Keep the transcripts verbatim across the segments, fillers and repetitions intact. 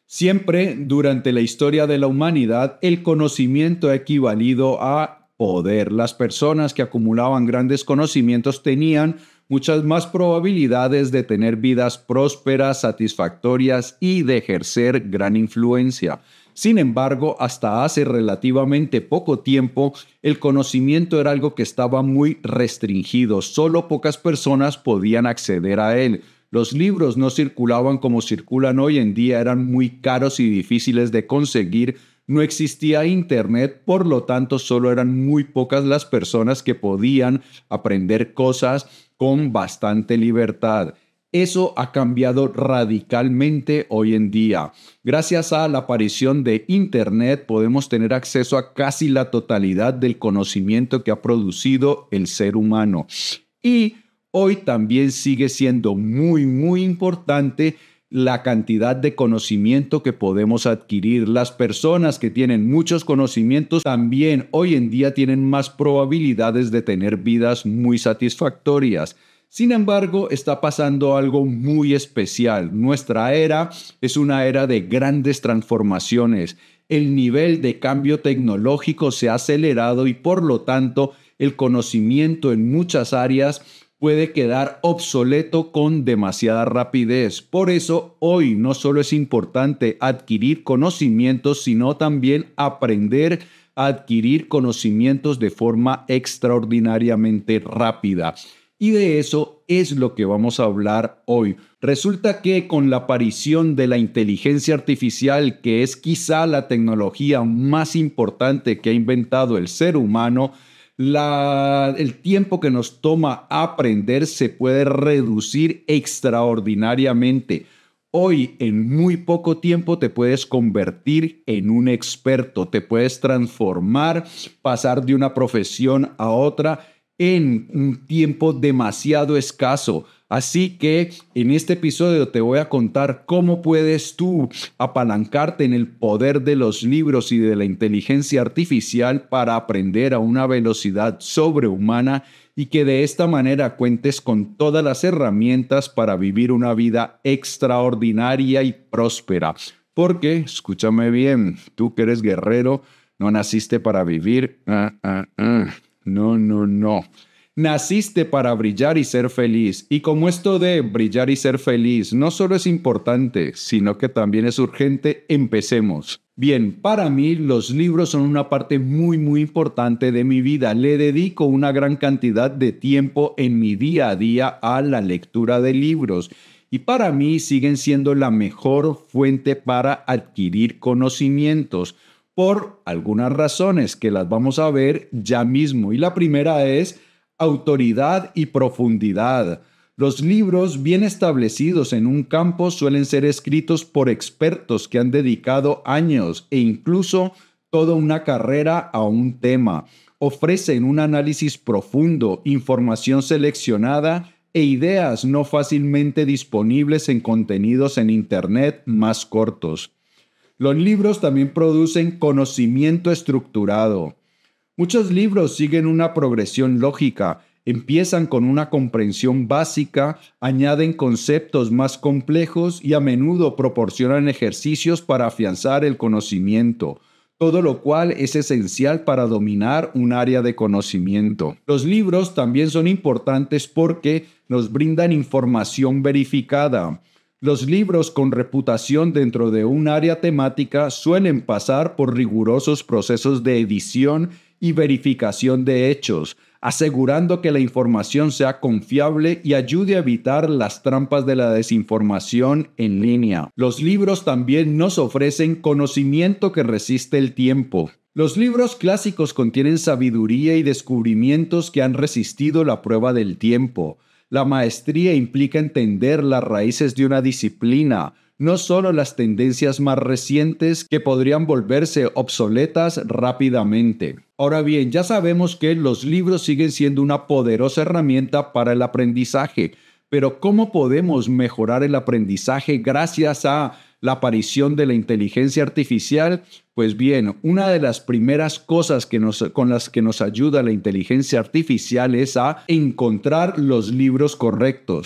Siempre durante la historia de la humanidad, el conocimiento ha equivalido a poder. Las personas que acumulaban grandes conocimientos tenían muchas más probabilidades de tener vidas prósperas, satisfactorias y de ejercer gran influencia. Sin embargo, hasta hace relativamente poco tiempo, el conocimiento era algo que estaba muy restringido. Solo pocas personas podían acceder a él. Los libros no circulaban como circulan hoy en día, eran muy caros y difíciles de conseguir. No existía internet, por lo tanto, solo eran muy pocas las personas que podían aprender cosas con bastante libertad. Eso ha cambiado radicalmente hoy en día. Gracias a la aparición de Internet podemos tener acceso a casi la totalidad del conocimiento que ha producido el ser humano. Y hoy también sigue siendo muy, muy importante la cantidad de conocimiento que podemos adquirir. Las personas que tienen muchos conocimientos también hoy en día tienen más probabilidades de tener vidas muy satisfactorias. Sin embargo, está pasando algo muy especial. Nuestra era es una era de grandes transformaciones. El nivel de cambio tecnológico se ha acelerado y por lo tanto el conocimiento en muchas áreas puede quedar obsoleto con demasiada rapidez. Por eso, hoy no solo es importante adquirir conocimientos, sino también aprender a adquirir conocimientos de forma extraordinariamente rápida. Y de eso es lo que vamos a hablar hoy. Resulta que con la aparición de la inteligencia artificial, que es quizá la tecnología más importante que ha inventado el ser humano, La, el tiempo que nos toma aprender se puede reducir extraordinariamente. Hoy, en muy poco tiempo, te puedes convertir en un experto, te puedes transformar, pasar de una profesión a otra en un tiempo demasiado escaso. Así que en este episodio te voy a contar cómo puedes tú apalancarte en el poder de los libros y de la inteligencia artificial para aprender a una velocidad sobrehumana y que de esta manera cuentes con todas las herramientas para vivir una vida extraordinaria y próspera. Porque, escúchame bien, tú que eres guerrero, no naciste para vivir. Ah, ah, ah. No, no, no. Naciste para brillar y ser feliz. Y como esto de brillar y ser feliz no solo es importante, sino que también es urgente, empecemos. Bien, para mí los libros son una parte muy, muy importante de mi vida. Le dedico una gran cantidad de tiempo en mi día a día a la lectura de libros. Y para mí siguen siendo la mejor fuente para adquirir conocimientos, por algunas razones que las vamos a ver ya mismo. Y la primera es autoridad y profundidad. Los libros bien establecidos en un campo suelen ser escritos por expertos que han dedicado años e incluso toda una carrera a un tema. Ofrecen un análisis profundo, información seleccionada e ideas no fácilmente disponibles en contenidos en Internet más cortos. Los libros también producen conocimiento estructurado. Muchos libros siguen una progresión lógica, empiezan con una comprensión básica, añaden conceptos más complejos y a menudo proporcionan ejercicios para afianzar el conocimiento, todo lo cual es esencial para dominar un área de conocimiento. Los libros también son importantes porque nos brindan información verificada. Los libros con reputación dentro de un área temática suelen pasar por rigurosos procesos de edición y verificación de hechos, asegurando que la información sea confiable y ayude a evitar las trampas de la desinformación en línea. Los libros también nos ofrecen conocimiento que resiste el tiempo. Los libros clásicos contienen sabiduría y descubrimientos que han resistido la prueba del tiempo. La maestría implica entender las raíces de una disciplina, no solo las tendencias más recientes que podrían volverse obsoletas rápidamente. Ahora bien, ya sabemos que los libros siguen siendo una poderosa herramienta para el aprendizaje, pero ¿cómo podemos mejorar el aprendizaje gracias a la aparición de la inteligencia artificial? Pues bien, una de las primeras cosas que nos, con las que nos ayuda la inteligencia artificial es a encontrar los libros correctos.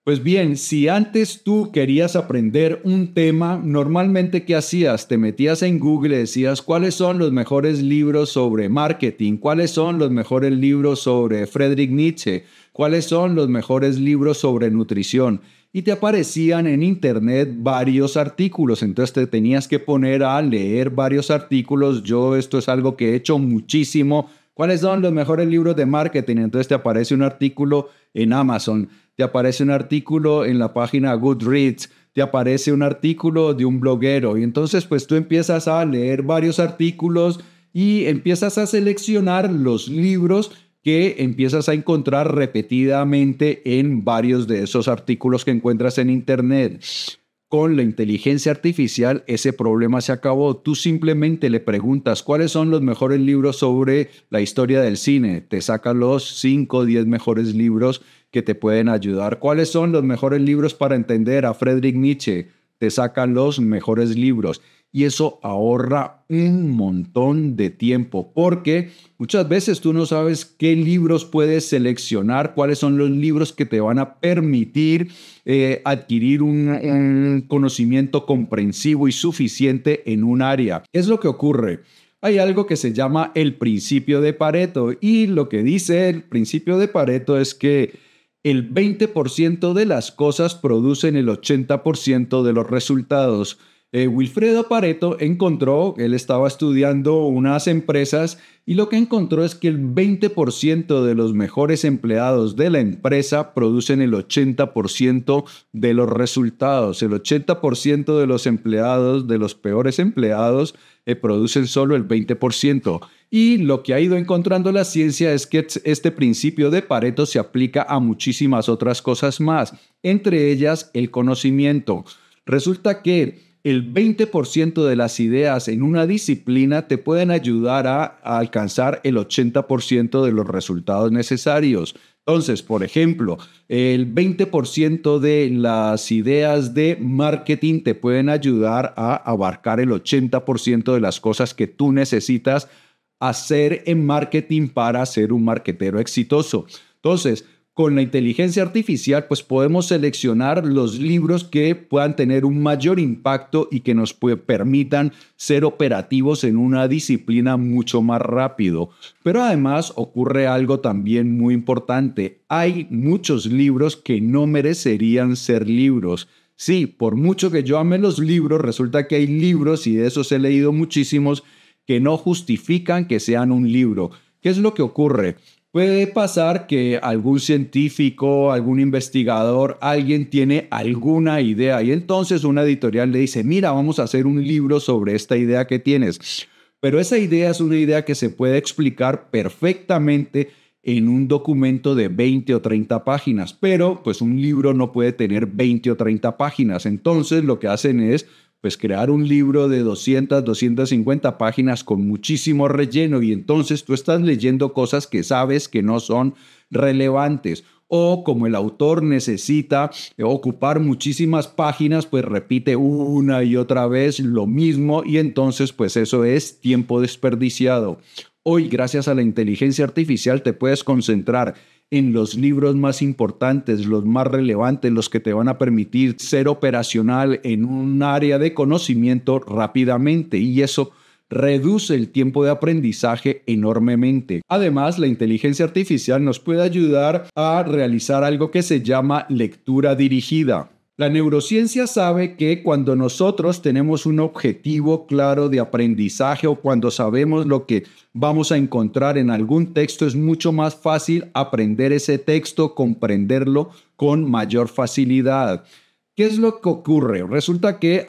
Pues bien, si antes tú querías aprender un tema, normalmente ¿qué hacías? Te metías en Google y decías cuáles son los mejores libros sobre marketing, cuáles son los mejores libros sobre Friedrich Nietzsche, cuáles son los mejores libros sobre nutrición. Y te aparecían en internet varios artículos, entonces te tenías que poner a leer varios artículos. Yo esto es algo que he hecho muchísimo. ¿Cuáles son los mejores libros de marketing? Entonces te aparece un artículo en Amazon, te aparece un artículo en la página Goodreads, te aparece un artículo de un bloguero y entonces pues tú empiezas a leer varios artículos y empiezas a seleccionar los libros que empiezas a encontrar repetidamente en varios de esos artículos que encuentras en internet. Con la inteligencia artificial ese problema se acabó. Tú simplemente le preguntas cuáles son los mejores libros sobre la historia del cine. Te saca los cinco o diez mejores libros que te pueden ayudar. ¿Cuáles son los mejores libros para entender a Friedrich Nietzsche? Te sacan los mejores libros. Y eso ahorra un montón de tiempo porque muchas veces tú no sabes qué libros puedes seleccionar, cuáles son los libros que te van a permitir eh, adquirir un, un conocimiento comprensivo y suficiente en un área. ¿Qué es lo que ocurre? Hay algo que se llama el principio de Pareto y lo que dice el principio de Pareto es que el veinte por ciento de las cosas producen el ochenta por ciento de los resultados. Eh, Wilfredo Pareto encontró, él estaba estudiando unas empresas y lo que encontró es que el veinte por ciento de los mejores empleados de la empresa producen el ochenta por ciento de los resultados. El ochenta por ciento de los empleados, de los peores empleados, eh, producen solo el veinte por ciento. Y lo que ha ido encontrando la ciencia es que este principio de Pareto se aplica a muchísimas otras cosas más, entre ellas el conocimiento. Resulta que el veinte por ciento de las ideas en una disciplina te pueden ayudar a, a alcanzar el ochenta por ciento de los resultados necesarios. Entonces, por ejemplo, el veinte por ciento de las ideas de marketing te pueden ayudar a abarcar el ochenta por ciento de las cosas que tú necesitas hacer en marketing para ser un marketero exitoso. Entonces, con la inteligencia artificial, pues podemos seleccionar los libros que puedan tener un mayor impacto y que nos permitan ser operativos en una disciplina mucho más rápido. Pero además ocurre algo también muy importante. Hay muchos libros que no merecerían ser libros. Sí, por mucho que yo ame los libros, resulta que hay libros, y de esos he leído muchísimos, que no justifican que sean un libro. ¿Qué es lo que ocurre? Puede pasar que algún científico, algún investigador, alguien tiene alguna idea y entonces una editorial le dice, mira, vamos a hacer un libro sobre esta idea que tienes. Pero esa idea es una idea que se puede explicar perfectamente en un documento de veinte o treinta páginas, pero pues un libro no puede tener veinte o treinta páginas. Entonces lo que hacen es pues crear un libro de doscientas, doscientas cincuenta páginas con muchísimo relleno y entonces tú estás leyendo cosas que sabes que no son relevantes. O como el autor necesita ocupar muchísimas páginas, pues repite una y otra vez lo mismo y entonces pues eso es tiempo desperdiciado. Hoy, gracias a la inteligencia artificial, te puedes concentrar en los libros más importantes, los más relevantes, los que te van a permitir ser operacional en un área de conocimiento rápidamente y eso reduce el tiempo de aprendizaje enormemente. Además, la inteligencia artificial nos puede ayudar a realizar algo que se llama lectura dirigida. La neurociencia sabe que cuando nosotros tenemos un objetivo claro de aprendizaje o cuando sabemos lo que vamos a encontrar en algún texto, es mucho más fácil aprender ese texto, comprenderlo con mayor facilidad. ¿Qué es lo que ocurre? Resulta que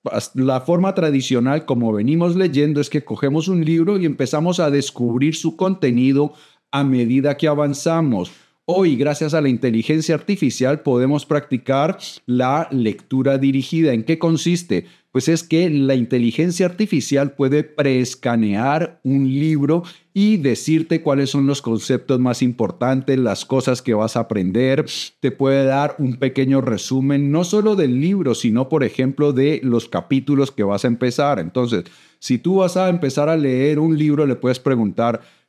la forma tradicional, como venimos leyendo, es que cogemos un libro y empezamos a descubrir su contenido a medida que avanzamos. Hoy, gracias a la inteligencia artificial, podemos practicar la lectura dirigida. ¿En qué consiste? Pues es que la inteligencia artificial puede preescanear un libro y decirte cuáles son los conceptos más importantes, las cosas que vas a aprender. Te puede dar un pequeño resumen, no solo del libro, sino, por ejemplo, de los capítulos que vas a empezar. Entonces, si tú vas a empezar a leer un libro, le puedes preguntar,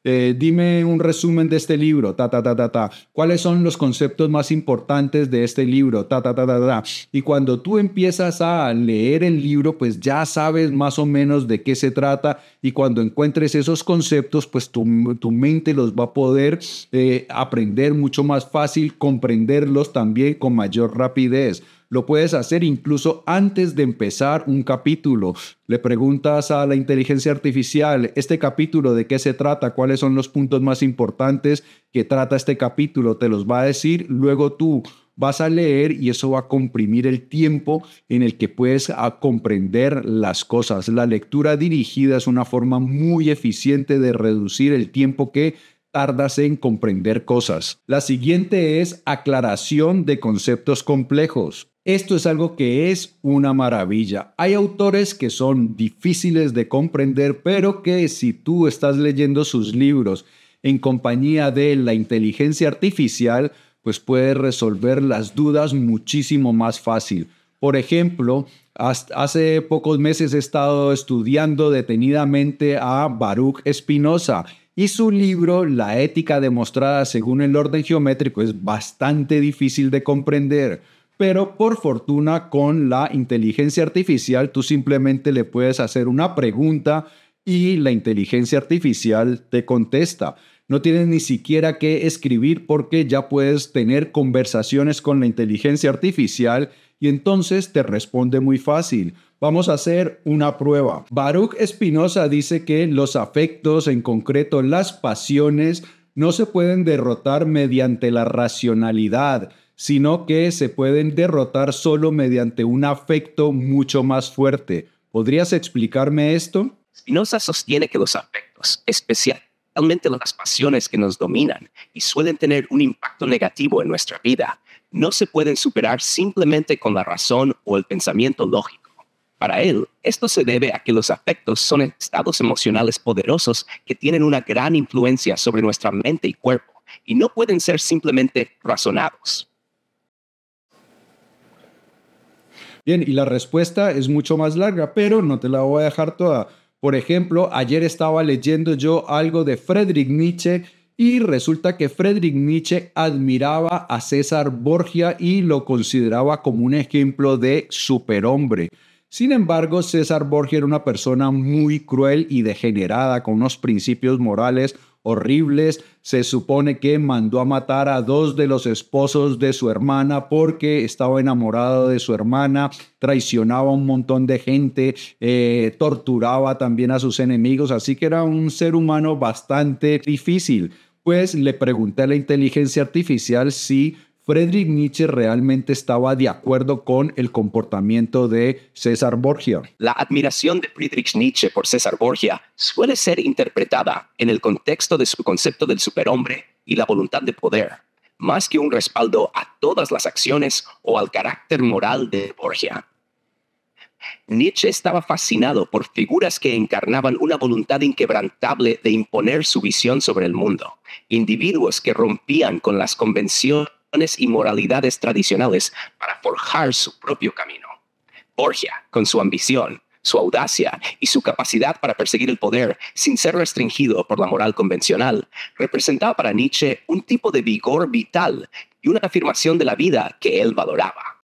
eh, dime un resumen de este libro, ta, ta, ta, ta, ta. ¿Cuáles son los conceptos más importantes de este libro? Ta, ta, ta, ta, ta. Y cuando tú empiezas a leer el libro, pues ya sabes más o menos de qué se trata y cuando encuentres esos conceptos, pues tu, tu mente los va a poder eh, aprender mucho más fácil, comprenderlos también con mayor rapidez. Lo puedes hacer incluso antes de empezar un capítulo. Le preguntas a la inteligencia artificial, ¿este capítulo de qué se trata? ¿Cuáles son los puntos más importantes que trata este capítulo? Te los va a decir, luego tú vas a leer y eso va a comprimir el tiempo en el que puedes a comprender las cosas. La lectura dirigida es una forma muy eficiente de reducir el tiempo que tardas en comprender cosas. La siguiente es aclaración de conceptos complejos. Esto es algo que es una maravilla. Hay autores que son difíciles de comprender, pero que si tú estás leyendo sus libros en compañía de la inteligencia artificial, pues puedes resolver las dudas muchísimo más fácil. Por ejemplo, hace pocos meses he estado estudiando detenidamente a Baruch Spinoza y su libro La ética demostrada según el orden geométrico es bastante difícil de comprender. Pero por fortuna con la inteligencia artificial tú simplemente le puedes hacer una pregunta y la inteligencia artificial te contesta. No tienes ni siquiera que escribir porque ya puedes tener conversaciones con la inteligencia artificial y entonces te responde muy fácil. Vamos a hacer una prueba. Baruch Spinoza dice que los afectos, en concreto las pasiones, no se pueden derrotar mediante la racionalidad, sino que se pueden derrotar solo mediante un afecto mucho más fuerte. ¿Podrías explicarme esto? Spinoza sostiene que los afectos, especialmente las pasiones que nos dominan y suelen tener un impacto negativo en nuestra vida, no se pueden superar simplemente con la razón o el pensamiento lógico. Para él, esto se debe a que los afectos son estados emocionales poderosos que tienen una gran influencia sobre nuestra mente y cuerpo y no pueden ser simplemente razonados. Bien, y la respuesta es mucho más larga, pero no te la voy a dejar toda. Por ejemplo, ayer estaba leyendo yo algo de Friedrich Nietzsche y resulta que Friedrich Nietzsche admiraba a César Borgia y lo consideraba como un ejemplo de superhombre. Sin embargo, César Borgia era una persona muy cruel y degenerada, con unos principios morales horribles. Se supone que mandó a matar a dos de los esposos de su hermana porque estaba enamorado de su hermana, traicionaba a un montón de gente, eh, torturaba también a sus enemigos, así que era un ser humano bastante difícil. Pues le pregunté a la inteligencia artificial si Friedrich Nietzsche realmente estaba de acuerdo con el comportamiento de César Borgia. La admiración de Friedrich Nietzsche por César Borgia suele ser interpretada en el contexto de su concepto del superhombre y la voluntad de poder, más que un respaldo a todas las acciones o al carácter moral de Borgia. Nietzsche estaba fascinado por figuras que encarnaban una voluntad inquebrantable de imponer su visión sobre el mundo, individuos que rompían con las convenciones y moralidades tradicionales para forjar su propio camino. Borgia, con su ambición, su audacia y su capacidad para perseguir el poder sin ser restringido por la moral convencional, representaba para Nietzsche un tipo de vigor vital y una afirmación de la vida que él valoraba.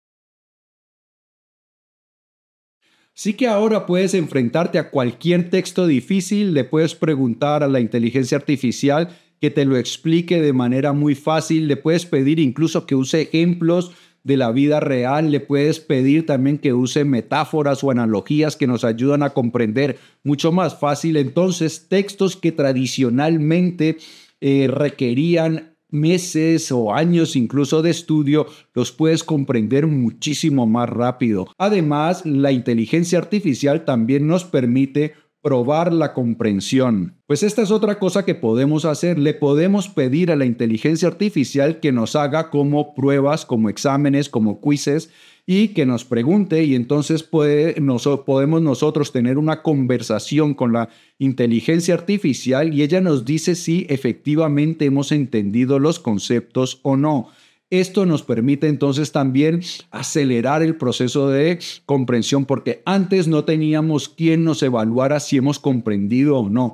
Sí que ahora puedes enfrentarte a cualquier texto difícil, le puedes preguntar a la inteligencia artificial que te lo explique de manera muy fácil, le puedes pedir incluso que use ejemplos de la vida real, le puedes pedir también que use metáforas o analogías que nos ayudan a comprender mucho más fácil. Entonces, textos que tradicionalmente eh, requerían meses o años incluso de estudio, los puedes comprender muchísimo más rápido. Además, la inteligencia artificial también nos permite probar la comprensión. Pues esta es otra cosa que podemos hacer. Le podemos pedir a la inteligencia artificial que nos haga como pruebas, como exámenes, como quizzes y que nos pregunte y entonces puede, nos, podemos nosotros tener una conversación con la inteligencia artificial y ella nos dice si efectivamente hemos entendido los conceptos o no. Esto nos permite entonces también acelerar el proceso de comprensión porque antes no teníamos quien nos evaluara si hemos comprendido o no.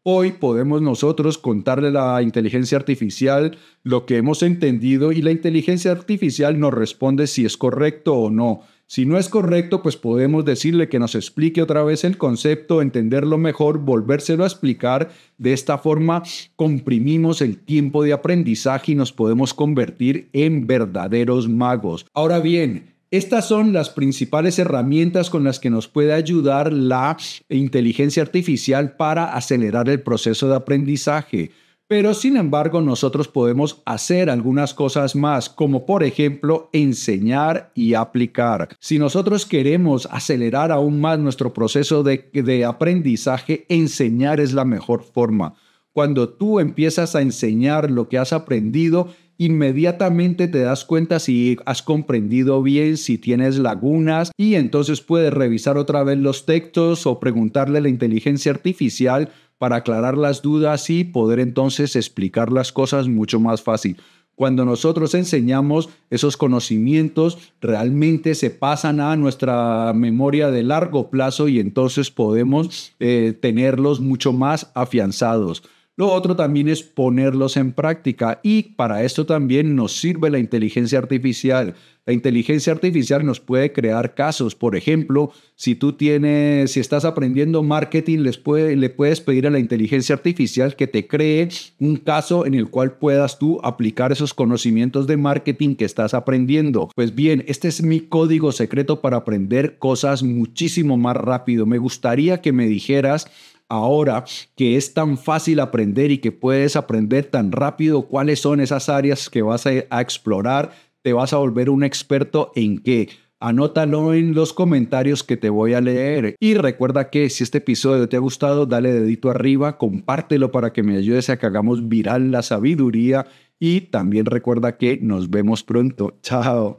Hoy podemos nosotros contarle a la inteligencia artificial lo que hemos entendido y la inteligencia artificial nos responde si es correcto o no. Si no es correcto, pues podemos decirle que nos explique otra vez el concepto, entenderlo mejor, volvérselo a explicar. De esta forma, comprimimos el tiempo de aprendizaje y nos podemos convertir en verdaderos magos. Ahora bien, estas son las principales herramientas con las que nos puede ayudar la inteligencia artificial para acelerar el proceso de aprendizaje. Pero, sin embargo, nosotros podemos hacer algunas cosas más, como por ejemplo, enseñar y aplicar. Si nosotros queremos acelerar aún más nuestro proceso de, de aprendizaje, enseñar es la mejor forma. Cuando tú empiezas a enseñar lo que has aprendido, inmediatamente te das cuenta si has comprendido bien, si tienes lagunas, y entonces puedes revisar otra vez los textos o preguntarle a la inteligencia artificial para aclarar las dudas y poder entonces explicar las cosas mucho más fácil. Cuando nosotros enseñamos, esos conocimientos realmente se pasan a nuestra memoria de largo plazo y entonces podemos eh, tenerlos mucho más afianzados. Lo otro también es ponerlos en práctica y para esto también nos sirve la inteligencia artificial. La inteligencia artificial nos puede crear casos. Por ejemplo, si tú tienes, si estás aprendiendo marketing, les puede, le puedes pedir a la inteligencia artificial que te cree un caso en el cual puedas tú aplicar esos conocimientos de marketing que estás aprendiendo. Pues bien, este es mi código secreto para aprender cosas muchísimo más rápido. Me gustaría que me dijeras, ahora que es tan fácil aprender y que puedes aprender tan rápido, ¿cuáles son esas áreas que vas a, a explorar? ¿Te vas a volver un experto en qué? Anótalo en los comentarios que te voy a leer. Y recuerda que si este episodio te ha gustado, dale dedito arriba, compártelo para que me ayudes a que hagamos viral la sabiduría. Y también recuerda que nos vemos pronto. Chao.